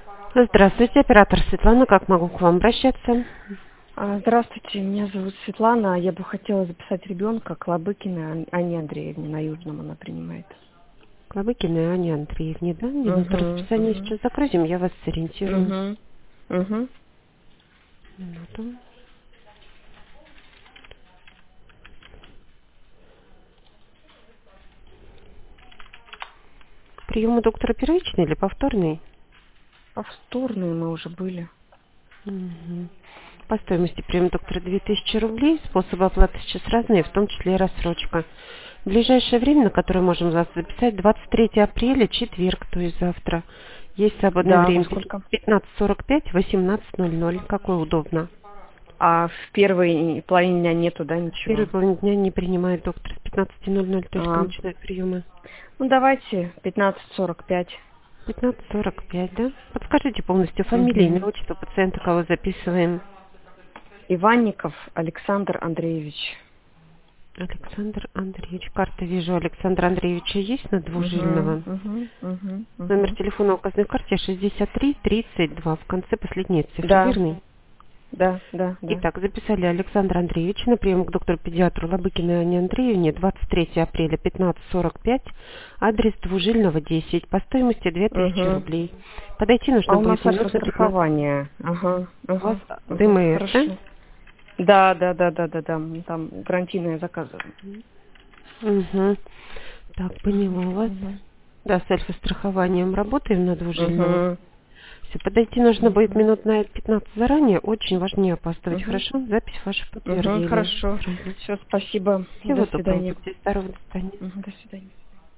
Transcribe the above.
Здравствуйте, оператор Светлана. Как могу к вам обращаться? Здравствуйте, меня зовут Светлана. Я бы хотела записать ребенка к Лобыкиной Анне Андреевне. На Южном она принимает. К Лобыкиной Анне Андреевне, да? Минуту расписания сейчас загрузим, я вас сориентирую. Минуту. Прием у доктора первичный или повторный? Повторные мы уже были. По стоимости приема доктора 2000 рублей. Способы оплаты сейчас разные, в том числе и рассрочка. В ближайшее время, на которое можем вас записать, 23 апреля, четверг, то есть завтра. Есть свободное время. Сколько? 15:45, 18:00. Какое удобно? А в первой половине дня нету, да, ничего? В первой половине дня не принимает доктор. С 15:00 только начинает приемы. Ну, давайте 15:45. 15:45, да? Подскажите полностью фамилию, имя, отчество пациента, кого записываем. Иванников Александр Андреевич. Александр Андреевич. Карта вижу. Александра Андреевича есть на Двужильного? Номер телефона указанный в карте 6332. В конце последней цифры. Да. Верный? Да. Итак, записали Александра Андреевича на прием к доктору-педиатру Лобыкиной Анне Андреевне 23 апреля 15:45. Адрес Двужильного 10. По стоимости 2000 рублей. Подойти нужно у нас будет минут страхование. У вас ДМР, да? Да. Там гарантийное заказываем. Так, поняла вас. Да, с альфа-страхованием работаем на Двужильного. Все, подойти нужно будет минут на 15 заранее. Очень важно не опаздывать. Хорошо? Запись ваша подтвердили. Хорошо. Все, спасибо. Всего до свидания. доброго. Будьте здоровы. До свидания. До свидания.